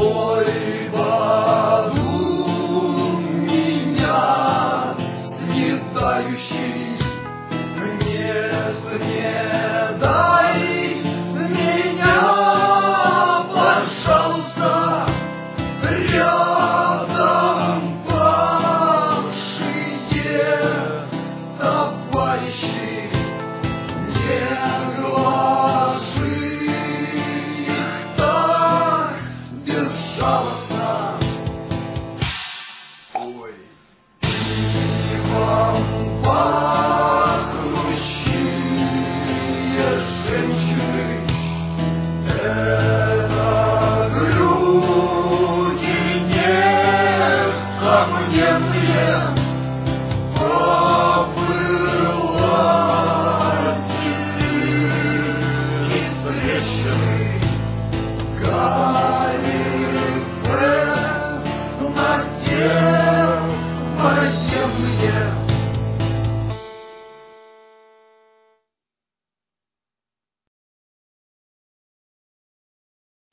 тобой в аду меня снедающий, не снедай меня, пожалуйста, рядом павшие товарищи, не глажи их так безжалостно. Ой, пивом пахнущие женщины — это люди несомненные.